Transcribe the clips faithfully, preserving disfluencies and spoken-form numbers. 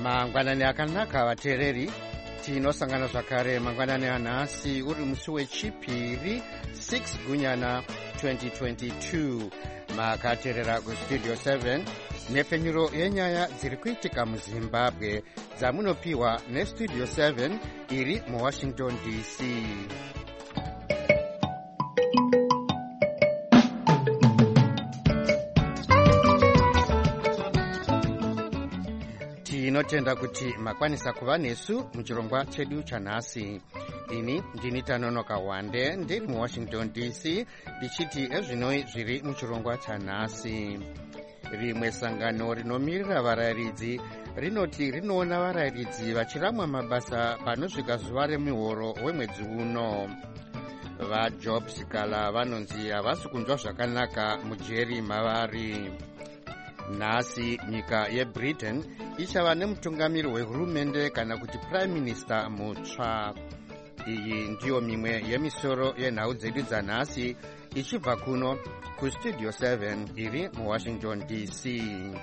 mangwanani akanaka vateereri, tinosangana zvakare mangwanani anhasi uri musi wechipiri six gunyana twenty twenty-two. Makateerera kustudio seven nepfenyuro yenyaya dziri kuitika muzimbabwe dzamunopiwa nestudio seven iri muwashington D C. Tinotenda kuti makwanisa kuva nesu muchirongwa chedu chanhasi. Ini ndini Tanonoka Wande ndiri muwashington D C ndichiti ezvinoi zviri muchirongwa chanhasi. Rimwe sangano rinomirira varayiridzi rinoti rinoona varayiridzi vachiramwa mabasa panosvika zuva remihoro wemwedzi uno. VaJobs Kala vanonzi havasi kunzwa zvakanaka mujeri mavari. Nhasi nyika yeBritain ichava nemutungamiri wehurumende kana kuti prime minister mutsva. Iyi ndiyo mimwe yemisoro yenhau dzedu dzanhasi ichibva kuno kustudio seven iri muwashington D C.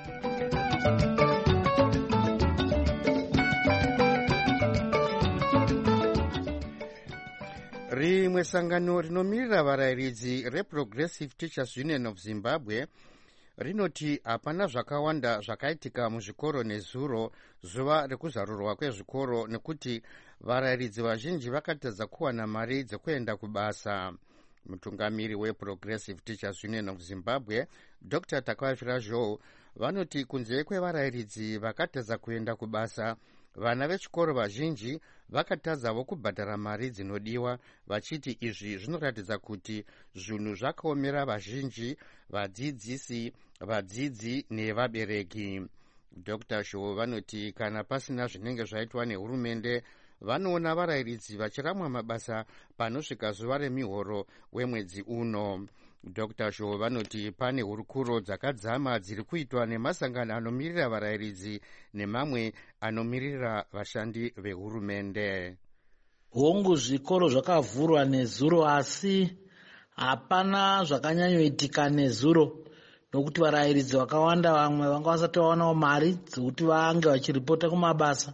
Rimwe sangano rinomirira varayiridzi reProgressive Teachers Union of Zimbabwe rinoti hapana zvakawanda zvakaitika muzvikoro nezuro zuva rekuzarurwa kwezvikoro nekuti varayiridzi vazhinji vakatadza kuwana mari dzekuenda kubasa. Mutungamiri weProgressive Teachers Union of Zimbabwe Doctor Takavira Joe vanoti kunze kwevarayiridzi vakatadza kuenda kubasa, vana vechikoro vazhinji vakatadzawo kubhadhara mari dzinodiwa, vachiti izvi zvinoratidza kuti zvinhu zvakaomera vazhinji, vadzidzisi, vadzidzi nevabereki. Doctor Joe vanoti kana pasina zvinenge zvaitwa nehurumende, vanoona varayiridzi vachiramwa mabasa panosvika zuva remihoro wemwedzi uno. Doctor Joe vanoti pane hurukuro dzakadzama dziri kuitwa nemasangano anomirira varayiridzi nemamwe anomirira vashandi vehurumende. Hongu zvikoro zvakavhurwa nezuro, asi hapana zvakanyanyoitika nezuro, nokuti varayiridzi vakawanda vamwe vanga vasati vaonawo mari dzekuti vange vachiripota kumabasa.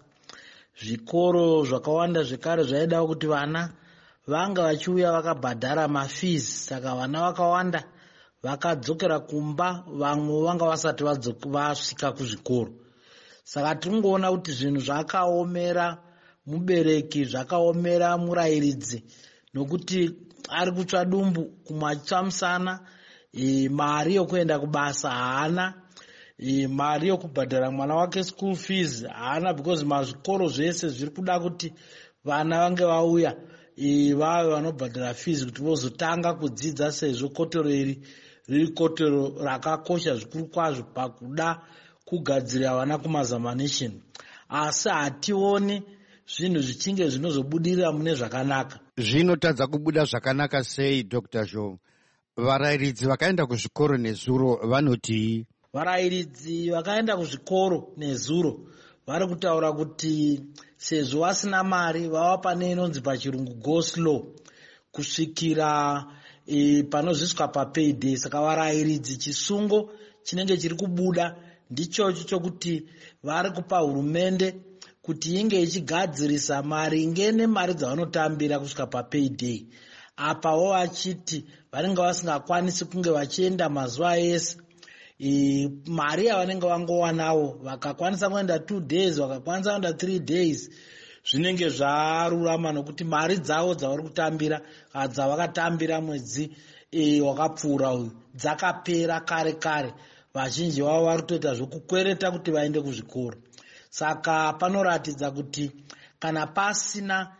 Zvikoro zvakawanda zvekare zvaidawo kuti vana vanga vachiuya vakabhadhara mafees, saka vana vakawanda vakadzokera kumba, vamwe vanga vasati vasvika kuzvikoro. Saka tiringoona kuti zvinhu zvakaomera mubereki, zvakaomera murayiridzi, nokuti ari kutsva dumbu kumatsva musana, e, mari yokuenda kubasa haana, e, mari yokubhadhara mwana wake school fees haana, because mazvikoro zvese zviri kuda kuti vana vange vauya e, vave vanobhadhara fees kuti vozotanga kudzidza, sezvo kotoro iri riri kotoro rakakosha zvikuru kwazvo pakuda kugadzirira vana kumazamanation. Asi hationi zvinhu zvichinge zvinozobudirira mune zvakanaka. Zvinotadza kubuda zvakanaka sei, Doctor Joe? Varayiridzi vakaenda kuzvikoro nezuro vanoti? Varayiridzi vakaenda kuzvikoro nezuro vari kutaura kuti sezvo vasina mari vava pane inonzi pachirungu go slow kusvikira e, panozviswa papayday. Saka varayiridzi chisungo chinenge chiri kubuda ndichocho chokuti vari kupa hurumende kuti inge ichigadzirisa maringe nemari dzavanotambira kusvika papayday. Apawo vachiti vanenge vasingakwanisi kunge vachienda mazuva ese, e, mari yavanenge vangowanawo vakakwanisa kuenda two days vakakwanisa kuenda three days zvinenge zvarurama, nokuti mari dzavo dzavari kutambira dzavakatambira mwedzi e, wakapfuura uyu dzakapera kare kare. Vazhinji vavo vari kutoita zvokukwereta kuti vaende kuzvikoro. Saka panoratidza kuti kana pasina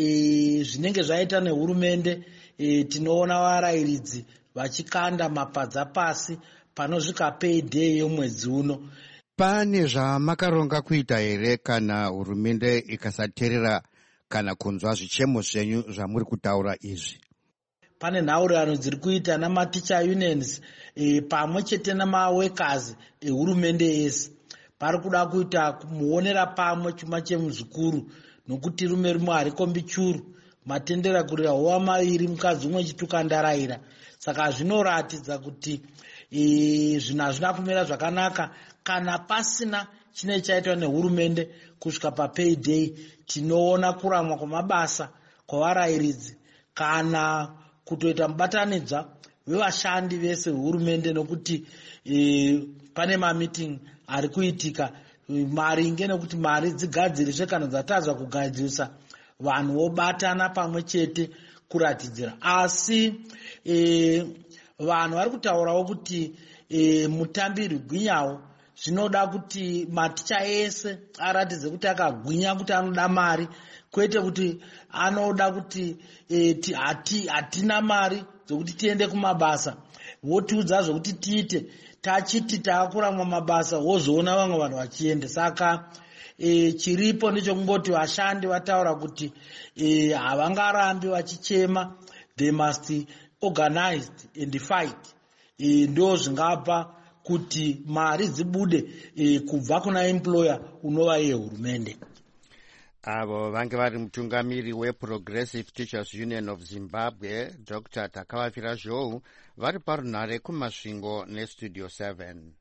e, zvinenge zvaita nehurumende, e, tinoona varayiridzi vachikanda mapadza pasi panosvika payday yomwedzi uno. Pane zvamakaronga kuita here kana hurumende ikasateerera kana kunzwa zvichemo zvenyu zvamuri kutaura izvi? Pane nhaurirano dziri kuita namaticha unions e, pamwe chete namaworkers ehurumende yese. Pari kuda kuita kumuonera pamwe chuma chemuzvikuru, nokuti rume rumwe harikombi churu, matendera kurira hova maviri, mukadzi umwe chituka ndarayira. Saka zvinoratidza kuti e, zvinhu hazvina kumira zvakanaka kana pasina chinenge chaitwa nehurumende kusvika papayday, tinoona kuramwa kwamabasa kwavarayiridzi kana kutoita mubatanidzwa wevashandi vese vehurumende, nokuti e, pane mamiting ari kuitika maringe nekuti mari dzigadziriswe kana dzatadzwa kugadzirisa, vanhu vobatana pamwe chete kuratidzira. Asi e, vanhu vari kutaurawo kuti e, mutambi Rugwinyawo zvinoda kuti maticha ese aratidze kuti akagwinya, kuti anoda mari, kwete kuti anoda kuti e, ti, hati, hatina mari dzokuti tiende kumabasa, votiudza zvokuti tiite, tachiti taakuramwa mabasa wozoona vamwe vanhu vachienda. Saka e, chiripo ndechokungoti vashandi vataura kuti e, havangarambi vachichema, they must organized and fight. E, ndo zvingapa kuti mari dzibude e, kubva kuna employer unova iye hurumende. Avo vange vari mutungamiri weProgressive Teachers Union of Zimbabwe, Doctor Takavafira Zhou, vari parunhare kumasvingo neStudio seven.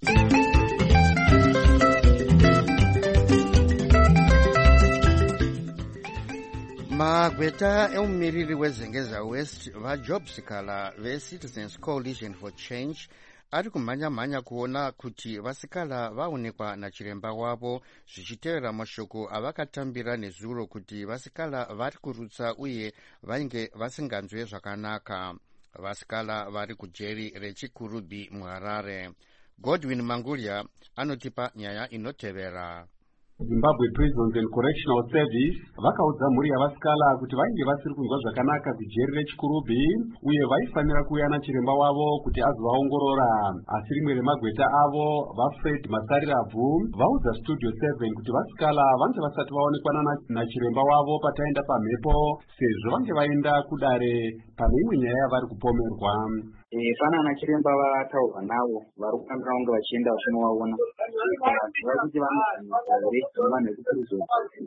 Magweta emumiriri weZengeza West vaJob Sikala veCitizens Coalition for Change ari kumhanya-mhanya kuona kuti vasikala vaonekwa nachiremba wavo, zvichitevera mashoko avakatambira nezuro kuti vasikala vari kurutsa uye vainge vasinganzwe zvakanaka. Vasikala vari kujeri reChikurubi muHarare. Godwin Mangulya anotipa nyaya inotevera. Zimbabwe Prisons and Correctional Service vakaudza mhuri yavasikala kuti vainge vasiri kunzwa zvakanaka kujeri reChikurubi uye vaifanira kuuya nachiremba wavo kuti azovaongorora. Asi rimwe remagweta avo, vaFred Masariravhu, vaudza Studio seven kuti vasikala vange vasati vaonekwa nachiremba wavo pataenda pamhepo, sezvo vange vaenda kudare pane imwe nyaya yavari kupomerwa. Eh, fana na chiremba vataurwa navo vari kufambira kunge vachienda vachinovaona vari kuti vanozare vanhu vekuprison,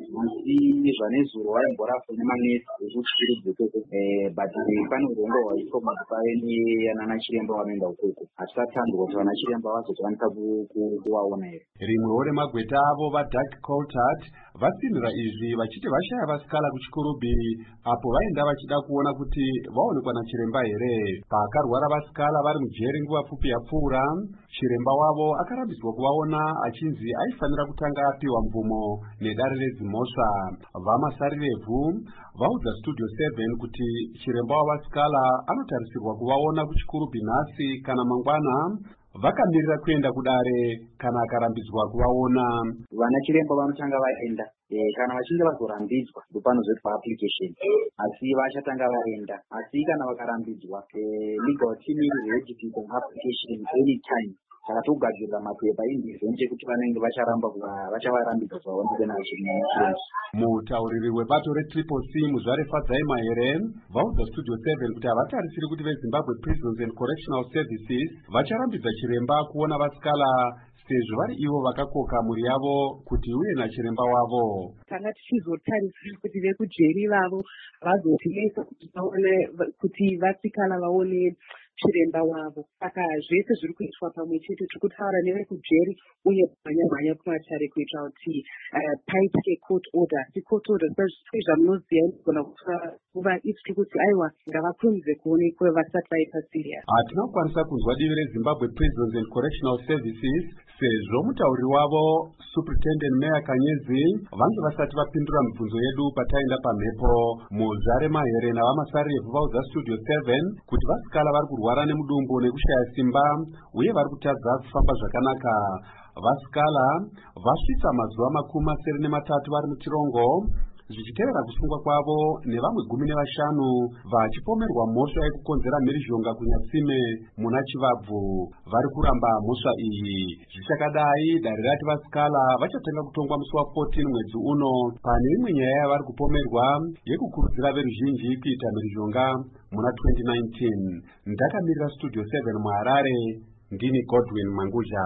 asi zvanezuro vaimborafwa nemanesi ekuchiribhekoko but pane urongwa hwaiswa pave neyanana chiremba vanoenda ukoko, hatisatandwa kuti vana chiremba vazokwanisa kuvaona here. Rimwewo remagweta avo vaDark Coltart vatsinhira izvi vachiti vashaya vasikala kuChikurubi apo vaenda vachida kuona kuti vaonekwa nachiremba here. Paakarwara vasikala vari mujeri nguva pfupi yapfuura, chiremba wavo akarambidzwa kuvaona achinzi aifanira kutanga apiwa mvumo nedare redzimhosva. VaMasariravhu vaudza Studio seven kuti chiremba wavasikala anotarisirwa kuvaona kuChikurubi nhasi kana mangwana, vakamirira kuenda kudare kana akarambidzwa kuvaona. Vana chiremba vanotanga vaenda e, kana vachinge vazorambidzwa ndopanozoitwa application, asi vachatanga vaenda. Asi kana vakarambidzwa e, legal team is ready to do application anytime. Saka togadzirira mapepa indizonje kuti vanenge vacharamba vachavarambidza vaonekwe nachiremba. Mutauriri webato reTriple C Muzvare Fadzai Mahere vaudza Studio seven kuti havatarisiri kuti veZimbabwe Prisons and Correctional Services vacharambidza chiremba kuona vasikala sezvo vari ivo vakakoka mhuri yavo kuti uye nachiremba wavo. Tanga tichizotarisira kuti vekujeri vavo vazotilesa kuti vaone kuti vasikala vaone chiremba wavo. Saka zvese zviri kuitwa pamwe chete, tiri kutaura nevekujeri uye mhanya-mhanya kumatare kuitira kuti paitike court order. Court order sezvamunoziva inogona kuva iti kuti aiwa ngavakunze kuonekwe vasati vaita serious. Hatina kukwanisa kunzwa divi reZimbabwe Prisons and Correctional Services sezvo mutauri wavo Superintendent Meya Kanyezi vange vasati vapindura mibvunzo yedu pataenda pamhepo. Muzvare Mahere navaMasariravhu vaudza Studio seven kuti vasikala vari kurwara nemudumbu nekushaya simba uye vari kutadza kufamba zvakanaka. Vasikala vasvitsa mazuva makumi masere nematatu vari muchirongo, zvichitevera kusungwa kwavo nevamwe gumi nevashanu vachipomerwa mhosva yekukonzera mhirizhonga kunyatsime muna Chivabvu. Vari kuramba mhosva iyi. Zvichakadai, dare rati vasikala vachatanga kutongwa musi wa14 mwedzi uno pane imwe nyaya yavari kupomerwa yekukurudzira veruzhinji kuita mhirizhonga muna twenty nineteen. Ndakamirira Studio seven muHarare, ndini Godwin Mangulya.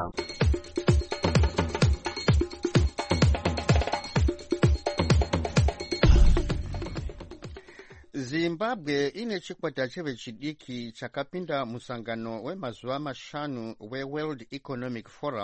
Zimbabwe ine chikwata chevechidiki chakapinda musangano wemazuva mashanu weWorld Economic Forum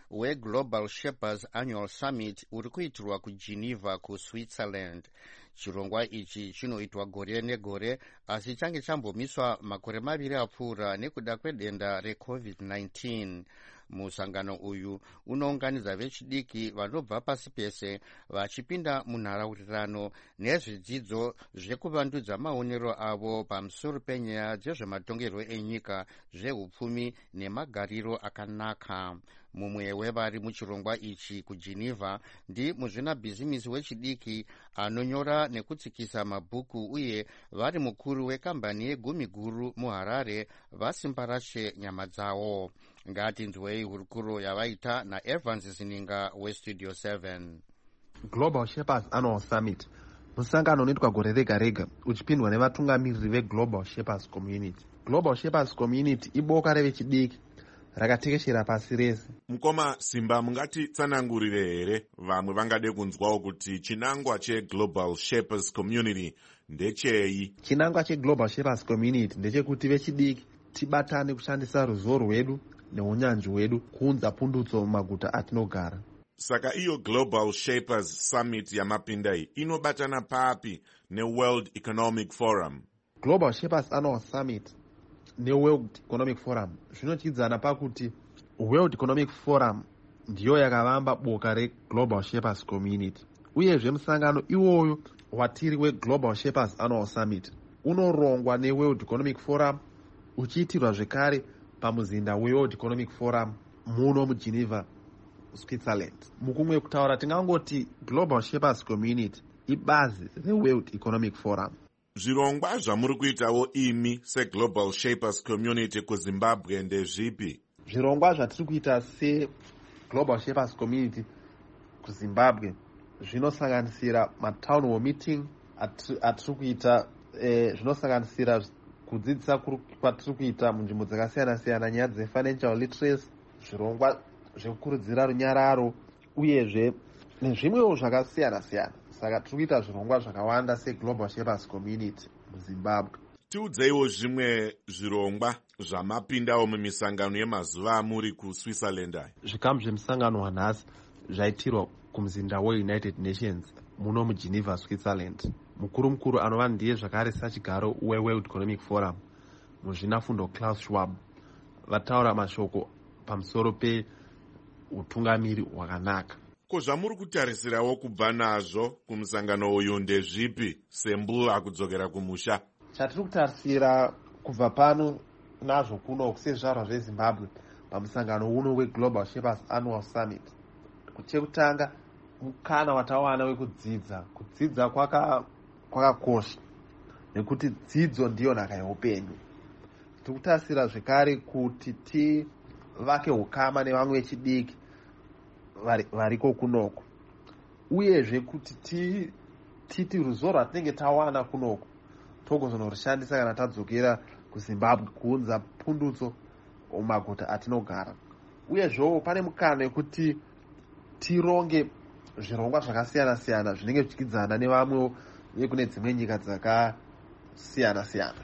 weGlobal Shapers Annual Summit uri kuitirwa kuGeneva kuSwitzerland. Chirongwa ichi chinoitwa gore negore asi change chambomiswa makore maviri apfuura nekuda kwedenda recovid nineteen. Musangano uyu unounganidza vechidiki vanobva pasi pese vachipinda munharaunda nezvidzidzo zvekuvandudza maonero avo pamusoro penyaya dzezvematongerwo enyika, zveupfumi nemagariro akanaka. Mumwe wevari muchirongwa ichi kuGeneva ndimuzvinabhizimisi wechidiki anonyora nekutsikisa mabhuku uye vari mukuru wekambani yegumi guru muHarare vasimbarashe nyama dzawo. Ngatinzwei hurukuro yavaita naEvans Zininga weStudio seven. Global Shapers Annual Summit musangano unoitwa gore rega rega uchipindwa nevatungamiriri veGlobal Shapers Community. Global Shapers Community iboka revechidiki rakatekeshera pasi rese. Mukoma Simba, mungati tsanangurire here vamwe vangade kunzwawo kuti chinangwa cheGlobal Shapers Community ndechei? Chinangwa cheGlobal Shapers Community ndechekuti vechidiki tibatane kushandisa ruzivo rwedu neunyanzvi hwedu kuunza pundutso mumaguta atinogara. Saka iyo Global Shapers Summit yamapinda iyi inobatana papi neWorld Economic Forum? Global Shapers Annual Summit neWorld Economic Forum zvinochidzana pakuti World Economic Forum ndiyo yakavamba boka reGlobal Shapers Community, uyezve musangano iwoyo watiri weGlobal Shapers Annual Summit unorongwa neWorld Economic Forum uchiitirwa zvekare pamuzinda weWorld Economic Forum muno muGeneva, Switzerland. Mukumwe kutaura tingangoti Global Shapers Community ibazi reWorld Economic Forum. Zvirongwa zvamuri kuitawo imi seGlobal Shapers Community kuZimbabwe ndezvipi? Zvirongwa zvatiri kuita seGlobal Shapers Community kuZimbabwe zvinosanganisira matown hall meeting atiri kuita, eh, zvinosanganisira kudzidzisa kwatiri kuita munzvimbo dzakasiyana siyana nyaya dzefinancial literacy, zvirongwa zvekukurudzira runyararo uyezve nezvimwewo zvakasiyana siyana. Saka tiri kuita zvirongwa zvakawanda seGlobal Shapers Community muZimbabwe. Tiudzeiwo zvimwe zvirongwa zvamapindawo mumisangano yemazuva amuri kuSwitzerland aya. Zvikamu zvemusangano wanhasi zvaitirwa kumuzinda weUnited Nations muno muGeneva, Switzerland. Mukuru mukuru anova ndiye zvakare sachigaro weWorld Economic Forum muzvinafundo Klaus Schwab vataura mashoko pamusoro peutungamiri hwakanaka. Ko zvamuri kutarisirawo kubva nazvo kumusangano uyu ndezvipi sembu akudzokera kumusha? Chatiri kutarisira kubva pano nazvo kuno sezvarwa zveZimbabwe pamusangano uno weGlobal Shapers Annual Summit, chekutanga mukana watawana wekudzidza. Kudzidza kwakakosha nekuti dzidzo ndiyo nhaka yeupenyu. Tiri kutarisira zvekare kuti tivake ukama nevamwe vechidiki variko kunoko, uyezve kuti titi ruzivo rwatinenge tawana kunoko togozonorishandisa kana tadzokera kuZimbabwe kuunza pundutso mumaguta atinogara. Uyezvewo pane mukana wekuti tironge zvirongwa zvakasiyana siyana zvinenge zvichikidzana nevamwewo vekune dzimwe nyika dzakasiyana siyana.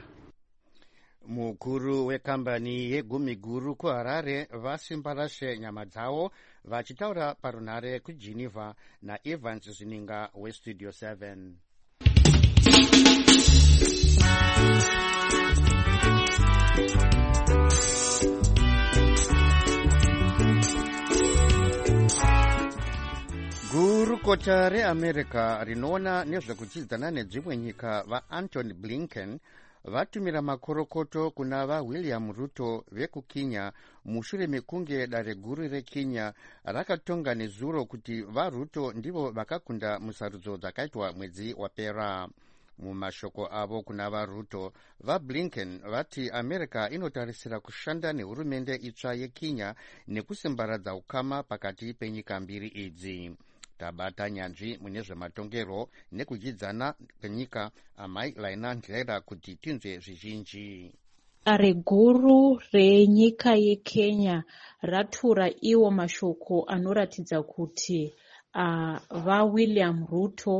Mukuru wekambani yegumi guru kuHarare vasimbarashe nyama dzavo vachitaura parunhare kuGeneva naEvans Zininga weStudio seven. Gurukota reAmerica rinoona nezvekuchidzana nedzimwe nyika vaAntony Blinken vatumira makorokoto kuna vaWilliam Ruto vekuKenya mushure mekunge dare guru reKenya rakatonga nezuro kuti vaRuto ndivo vakakunda musarudzo dzakaitwa mwedzi wapera. Mumashoko avo kuna vaRuto, vaBlinken vati America inotarisira kushanda nehurumende itsva yeKenya nekusimbaradza ukama pakati penyika mbiri idzi. Tabata nyanzvi mune zvematongero nekuchidzana kwenyika Amai Laina Ndlera kuti tinzwe zvizhinji. Dare guru renyika yeKenya ratura iwo mashoko anoratidza kuti uh, vaWilliam Ruto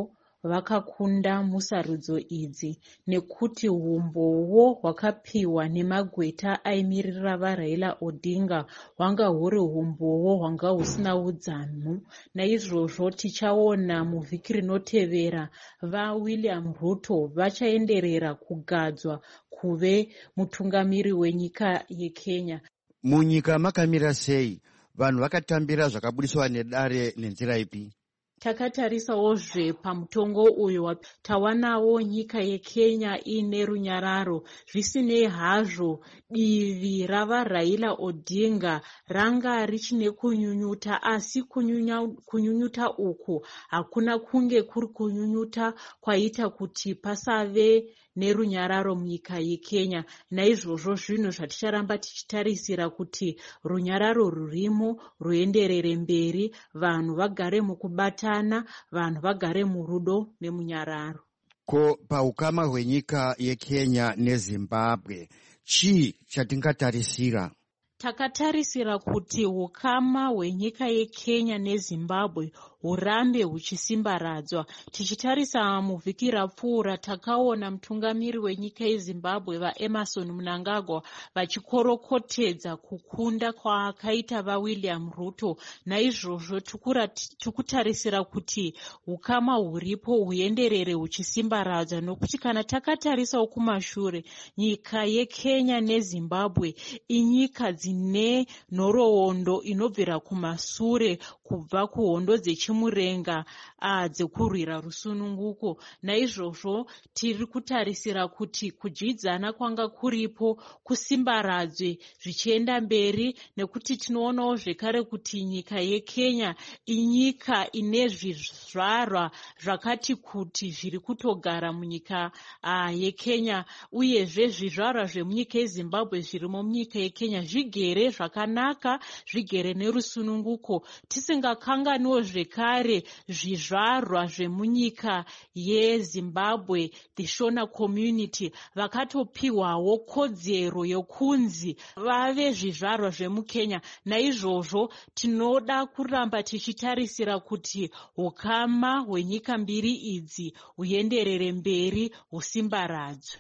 vakakunda musarudzo idzi nekuti umboo hwakapiwa nemagweta aimirira vaRaila Odinga hwanga huri umboo hwanga husina udzamu. Naizvozvo tichaona muvhiki rinotevera vaWilliam Ruto vachaenderera kugadzwa kuve mutungamiri wenyika yeKenya. Munyika makamira sei? Vanhu vakatambira zvakabudiswa nedare nenzira ipi? Takatarisawozve pamutongo uyu tawanawo nyika yeKenya ine runyararo. Zvisinei hazvo divi ravaRaila Odinga ranga richine kunyunyuta, asi kunyunya, kunyunyuta uku hakuna kunge kuri kunyunyuta kwaita kuti pasave nerunyararo munyika yeKenya. Naizvozvo zvinhu zvaticharamba tichitarisira kuti runyararo rurimo ruenderere mberi, vanhu vagare mukubatana, vanhu vagare murudo nemunyararo. Ko paukama hwenyika yeKenya neZimbabwe, chii chatingatarisira? Takatarisira kuti ukama hwenyika yeKenya neZimbabwe hurambe huchisimbaradzwa. Tichitarisa muvhiki rapfuura takaona mutungamiri wenyika yeZimbabwe vaEmerson Mnangagwa vachikorokotedza kukunda kwaakaita vaWilliam Ruto. Naizvozvo tikutarisira kuti ukama huripo huenderere huchisimbaradzwa, nokuti kana takatarisawo kumashure, nyika yeKenya neZimbabwe inyika dzine nhoroondo inobvira kumasure kubva kuhondo dzechimurenga dzekurwira rusununguko. Naizvozvo tiri kutarisira kuti kudyidzana kwanga kuripo kusimbaradzwe zvichienda mberi, nekuti tinoonawo zvekare kuti nyika yeKenya inyika ine zvizvarwa zvakati kuti zviri kutogara munyika uh, yeKenya, uyezve zvizvarwa zvemunyika yeZimbabwe zvirimo munyika yeKenya zvigere zvakanaka, zvigere nerusununguko. Tisingakanganiwo zvekare zvizvarwa zvemunyika yeZimbabwe, the Shona community, vakatopiwawo kodzero yokunzi vave zvizvarwa zvemuKenya. Naizvozvo tinoda kuramba tichitarisira kuti ukama hwenyika mbiri idzi huenderere mberi, husimbaradzwe.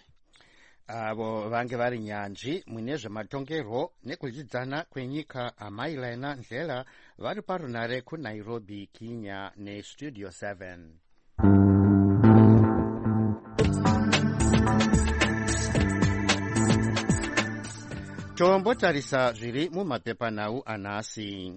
Avo vange vari nyanzvi mune zvematongerwo nekudyidzana kwenyika. Amailaina Ndlela vari parunare kuNairobi, Kenya nestudio seven. Tombotarisa zviri mumapepanhau anhasi.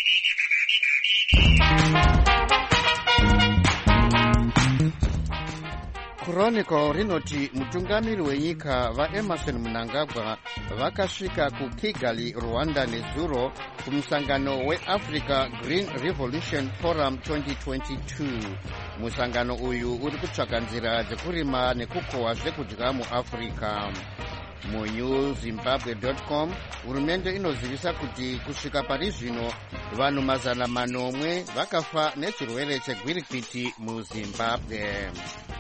Chronicle rinoti mutungamiri wenyika vaEmerson Mnangagwa vakasvika kuKigali, Rwanda nezuro kumusangano weAfrica Green Revolution Forum twenty twenty-two. Musangano uyu uri kutsvaka nzira dzekurima nekukohwa zvekudya muAfrica. Mu Zimbabwe dot com hurumende inozivisa kuti kusvika pari zvino vanhu mazana manomwe vakafa nechirwere chegwirikwiti muZimbabwe.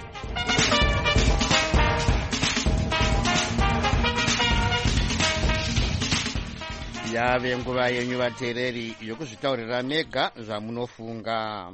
Yave nguva yenyu vateereri yokuzvitaurira mega zvamunofunga.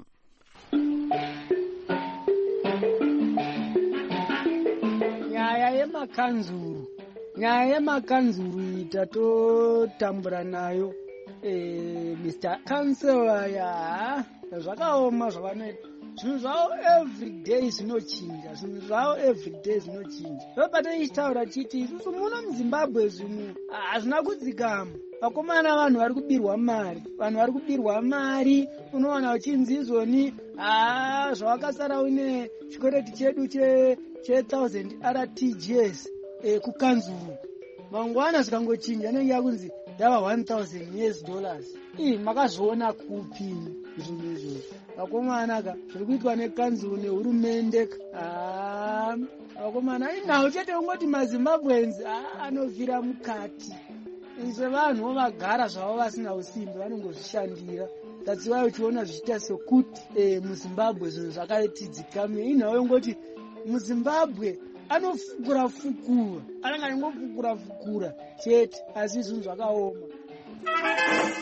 Nyaya yemakanzuru nyaya yemakanzuru tatotambura nayo. eh, Mister Councillor ya zvakaoma zvavanoita. Zvinhu zvavo everyday zvinochinja, zvinhu zvavo everyday zvinochinja. Vapata ichitaura chiti isusu muno muZimbabwe zvinhu hazvina kudzikama. Vakomana vanhu vari kubirwa mari, vanhu vari kubirwa mari. Unowana uchinzi izvoni haa zvawakasara une chikwereti chedu che che thousand R T G S eh, kukanzuru. Mangwana zvikangochinja anenge yakunzi yava one thousand U S dollars. Ii makazviona kupi zvinhu izvozvo? Vakomana ka zviri kuitwa nekanzuru nehurumende. Ah, vakomana inawo chete ungoti maZimbabweans anovhira mukati. Izvo vanhu vagara zvavo vasina usimbi vanongozvishandira. That's why uchiona zvichiita sekuti eh, muZimbabwe zvinhu zvakatidzikame. Inawo ungoti muZimbabwe anofukura fukura, anenge angofukura fukura chete, asi zvinhu zvakaoma.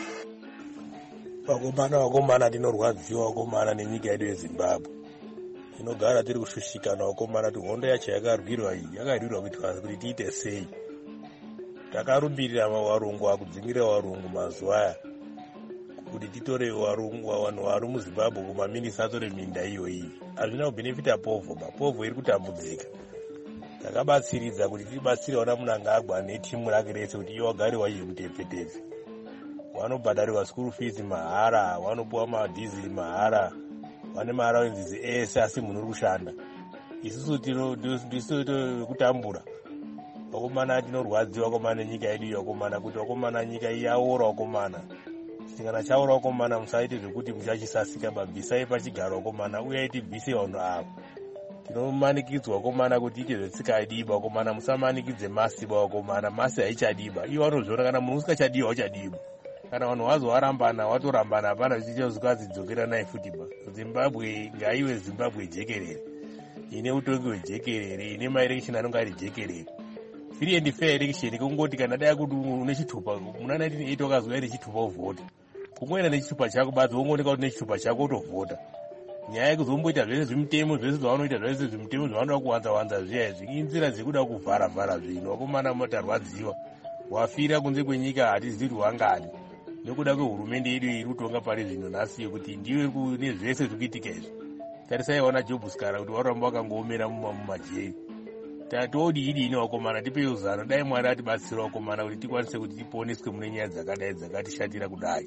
Vakomana vakomana tinorwadziwa vakomana nenyika yedu yeZimbabwe. inogara tiri kushushikana vakomana kuti hondo yacho yakarwirwa iyi yakarwirwa kuitwa kuti tiite sei. Takarumbirira varungu akudzingirira varungu mazuva aya kuti titore varungu vanhu vari muZimbabwe kumaminisa atore minda iyo iyi. Hazvina kubhenefita povho, mapovho iri kutambudzika. Takabatsiridza kuti tibatsire wana Mnangagwa netimu rake rese kuti iwo vagare vachiye mutepfetepfe. Vanobhadharirwa school fees mahara, vanopuwa madhiziri mahara, vane maarawenzizi ese, asi munhu uri kushanda. Isusu ndisu kutambura vakomana, tinorwadziwa vakomana nenyika yedu iyi vakomana, kuti vakomana nyika iyi yaora vakomana. Chingana chaora vakomana, musaite zvekuti muchachisasika, bvisai pachigaro vakomana, uyai tibvise vanhu ava. Tinomanikidzwa vakomana kuti ite zvetsika adiba vakomana, musamanikidze masiba vakomana, masi haichadiba. Ivo vanozviona kana munhu usikachadiwa uchadiba. Kana vanhu vazo varambana watorambana, hapana zvichazvikwazi dzokera naye futiba. Zimbabwe ngaive Zimbabwe jekerere, ine utongi hwejekerere, ine maelection anonga ari jekerere. Free and fair election kungoti kana dai kuti une chitupa muna nineteen eighty wakazouya nechitupa uvhota, kungoenda nechitupa chako basi wongooneka kuti nechitupa chako utovhota. Nyaya yekuzomboita zvese zvimutemo zvese zvavanoita zvese zvimutemo zvavanoda kuwanza wanza zviya izvi inzira dzekuda kuvhara vhara zvinhu. Vakomana motarwadziwa, wafira kunze kwenyika hatizivi kuti wangadi nekuda kwehurumende yedu iri kutonga pari zvino nhasi kuti ndiwe kune zvese zviri kuitika izvi. Tarisaiona Job Skara kuti varamba vakangoomera mumajeri. Tatodi idini vakomana, tipe uzano, dai Mwari atibatsira vakomana kuti tikwanise kuti tiponeswe mune nyaya dzakadai dzakatishatira kudai.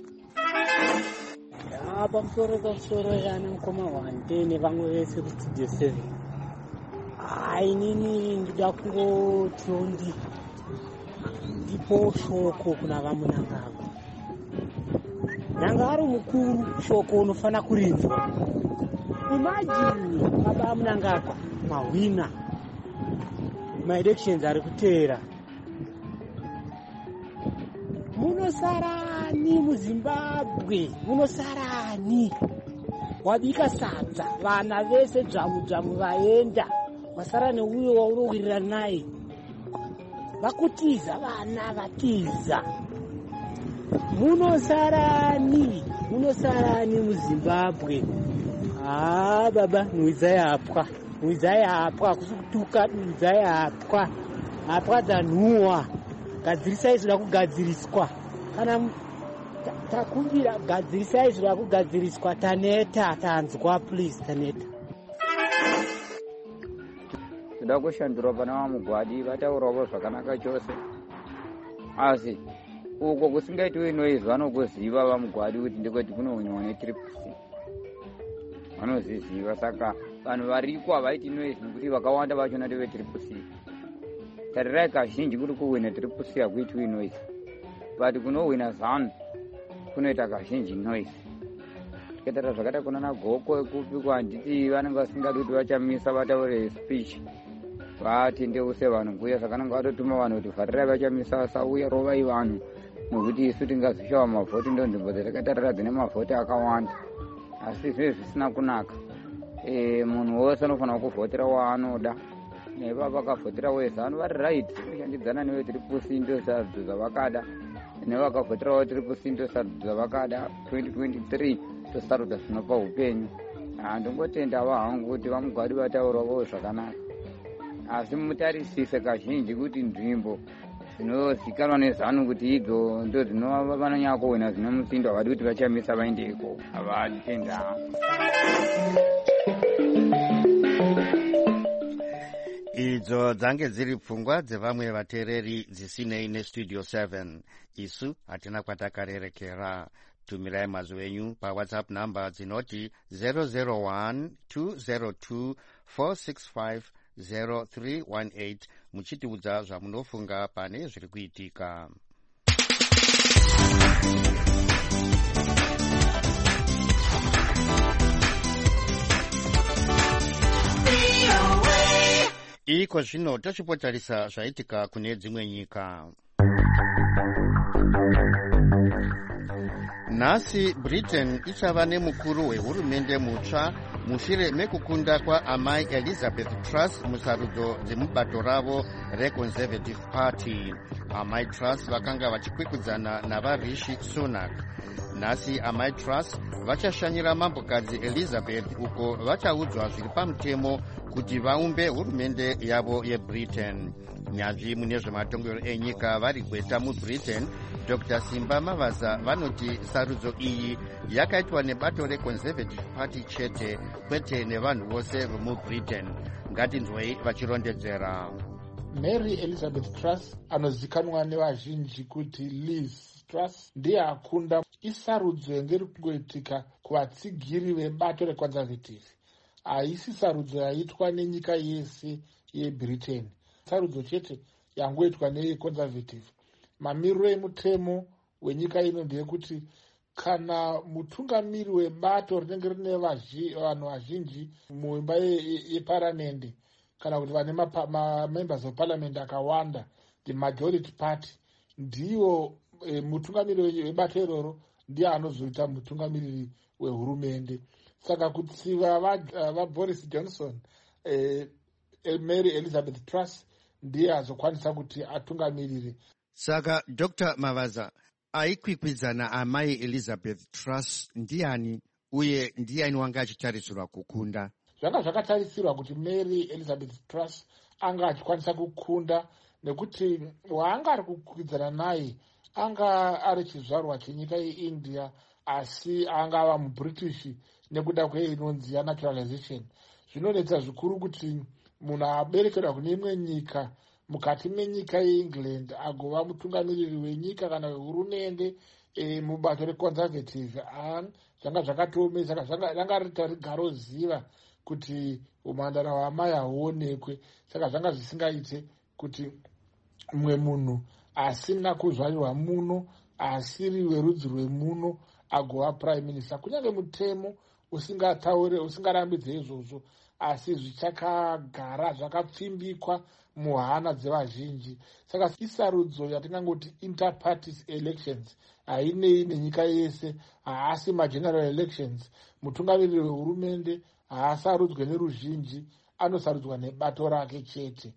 Pamusoro pamusoro yana mukoma wante nevamwe vese kustudio seven. Hai, inini ndida kungotiwo ndipo shoko kuna vaMnangagwa. Nanga ari mukuru, shoko unofana kurinzwa. Imagine baba Mnangagwa mahwina ma-elections ari kuteera. Munosarani muZimbabwe, munosarani. Wabika sadza, vana vese dzvamu dzvamu vaenda, wasara neuyo waunowirira naye. Vakutiza vana vatiza. Munosarani, munosarani muZimbabwe. Ah baba, nwidza yapwa, nwidza yapwa, kusukutuka nwidza yapwa. Apwa dzanhuwa. Gadzirisai zvira kugadziriswa. Kana takumbira gadzirisai zvira kugadziriswa, taneta tanzwa please taneta. Toda kushandura pana vaMugwadi vataurawo zvakanaka chose. Asi uko kusingaitwi noise vanokuziva vaMugwadi kuti ndikoti kunounywa netriple C. Vanozviziva, saka vanhu variko havaiti noise nekuti vakawanda vachona ndeve triple C. Tarirai kazhinji kuri kuwina triple C hakuitwi noise, but kunowina ZANU kunoita kazhinji noise. Tikatara zvakata kuna naGoko ekupi handiti vanenge vasingadi kuti vachamisa vataure speech vatendeuse vanhu kuuya, saka vanenge vatotuma vanhu kuti vharirai vachamisa vasauya, rovai vanhu nokuti isu tingazoshawa mavhoti. Ndo nzvimbo dzatakatarira dzine mavhoti akawanda, asi zvinhu zvisina kunaka. Munhu wose anofanira kuvhotera waanoda. Nevava vakavhotera weZANU vari right, kushandidzana newe triple C ndo sadzo zvavakada, nevakavhoterawo triple C ndo sadzo zvavakada. twenty twenty-three tosarudza zvinopa upenyu. Ndingotenda hangu kuti vaMugwadi vataurawo zvakanaka, asi mutarisise kazhinji kuti nzvimbo dzinozikanwa neZANU kuti idzo ndo dzinova vanonyanya kuwina zvine musindo, havadi kuti vachamisa vaendeko, havadi tenda. Idzo dzange dziri pfungwa dzevamwe vateereri dzisinei nestudio seven. Isu hatina kwatakarerekera. Tumirai mazwi enyu paWhatsApp namba dzinoti zero zero one two zero two four six five zero three one eight muchitiudza zvamunofunga pane zviri kuitika. Iko zvino tochipotarisa zvaitika kune dzimwe nyika. Nhasi Britain ichava nemukuru wehurumende mutsva mushure mekukunda kwaamai Elizabeth Truss musarudzo dzemubato ravo reConservative Party. Amai Truss vakanga vachikwikwidzana navaRishi Sunak. nhasi amai Truss vachashanyira mambokadzi Elizabeth uko vachaudzwa zviri pamutemo kuti vaumbe hurumende yavo yeBritain. Nyanzvi mune zvematongero enyika vari gweta muBritain Doctor Simba Mavaza vanoti sarudzo iyi yakaitwa nebato reConservative Party chete kwete nevanhu vose vemuBritain. Ngatinzwei vachirondedzera. Mary Elizabeth Truss anozikanwa nevazhinji kuti Liz Truss ndiye akunda. Isarudzo yangeri kungoitika kuvatsigiri vebato reConservative, haisi sarudzo yaitwa nenyika yese yeBritain. Sarudzo chete yangoitwa neConservative. Mamiriro emutemo wenyika ino ndeyekuti kana mutungamiri webato rinenge rine vanhu vazhinji muimba yeparamende kana kuti vane mamembers of parliament akawanda, the majority party, ndiwo e, mutungamiri webato iroro ndiye anozoita mutungamiriri wehurumende. Saka kutsiva vaBoris va Johnson, e, Mary Elizabeth Truss ndiye azokwanisa kuti atungamirire. Saka Doctor Mavaza, aikwikwidzana amai Elizabeth Truss ndiani uye ndiani wanga achitarisirwa kukunda? Zvanga zvakatarisirwa kuti Mary Elizabeth Truss anga achikwanisa kukunda nekuti waanga ari kukwikwidzana naye anga ari chizvarwa chenyika yeIndia asi anga ava muBritish nekuda kweinonzi yanaturalization. Zvinonetsa zvikuru kuti munhu aberekerwa kune imwe nyika mukati menyika yeEngland agova mutungamiriri wenyika kana wehurumende e, mubato reConservative. Zvanga zvakatoomesa, zvanga rita rigaro ziva kuti umhandara hwamai hauonekwe. Saka zvanga zvisingaite kuti mumwe munhu asina kuzvarirwa muno, asiri werudzi rwemuno agova prime minister. Kunyange mutemo usingataure usingarambidze izvozvo, asi zvichakagara zvakapfimbikwa muhana dzevazhinji. Saka isarudzo yatingangoti interparties elections, hainei nenyika yese, haasi mageneral elections. Mutungamiriri wehurumende haasarudzwe neruzhinji, anosarudzwa nebato rake chete.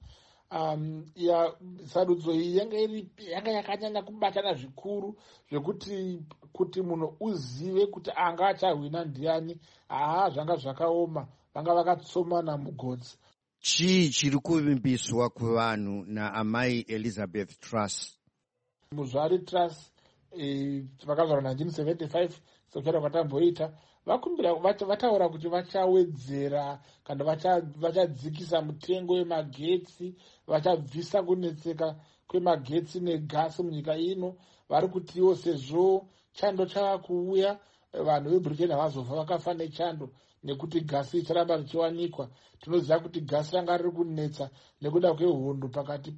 Um, ya sarudzo iyi yanga yakanyanya kubatana zvikuru zvekuti kuti munhu uzive kuti anga achahwina ndiani, haa zvanga zvakaoma, vanga vakatsomana mugodzi. Chii chiri kuvimbiswa kuvanhu naamai Elizabeth Truss? Muzvari Truss e, vakazvarwa nineteen seventy-five sekuchara kwatamboita, vakumbira vataura kuti vachawedzera kana vachadzikisa mutengo wemagetsi, vachabvisa kunetseka kwemagetsi negasi munyika ino. Vari kutiwo sezvo chando chava kuuya, vanhu veBritain havazofa vakafa nechando nekuti gasi icharamba richiwanikwa. Tinoziva kuti gasi ranga riri kunetsa nekuda kwehondo pakati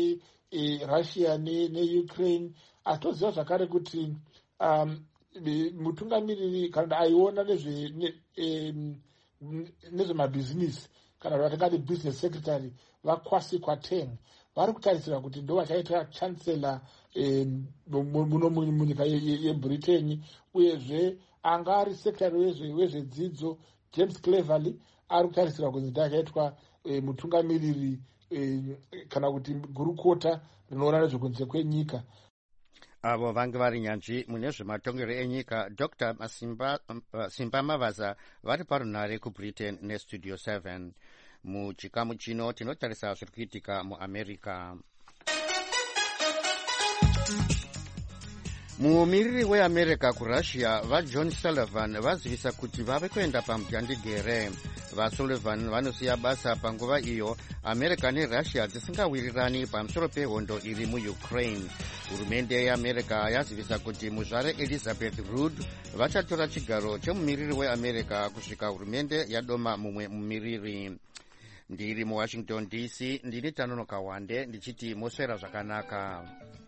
peRussia neUkraine. Asi toziva zvakare kuti um, mutungamiriri kana aiona nezvemabhizinisi kana vatingati business secretary vaKwasi Kwarteng vari kutarisira kuti ndo vachaita chancellor muno munyika yeBritain. Uyezve anga ari secretary wezvedzidzo James Cleverly ari kutarisira kuti ndo achaitwa mutungamiriri kana kuti gurukota rinoona nezvekunze kwenyika. Avo vange vari nyanzvi mune zvematongero enyika. Doctor Simba, uh, Simba Mavaza vari parunhare kuBritain neStudio seven. Muchikamu chino tinotarisa zviri kuitika muAmerica. Mumiriri weAmerica kuRussia vaJohn Sullivan vazivisa kuti vave kuenda pamujandigere. VaSullivan vanosiya basa panguva iyo America neRussia dzisingawirirani pamusoro pehondo iri muUkraine. Hurumende yeAmerica yazivisa kuti muzvare Elizabeth Rudd vachatora chigaro chemumiriri weAmerica kusvika hurumende yadoma mumwe mumiriri. Ndiri muWashington D C, ndini Tanonoka Wande ndichiti moswera zvakanaka.